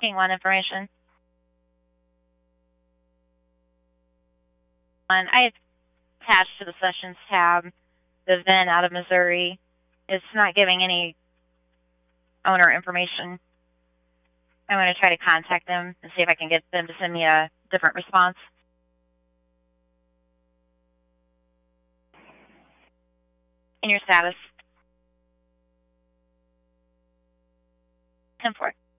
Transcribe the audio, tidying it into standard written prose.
King 1 information. I attached to the Sessions tab the VIN out of Missouri. It's not giving any owner information. I'm going to try to contact them and see if I can get them to send me a different response. In your status. 10-4.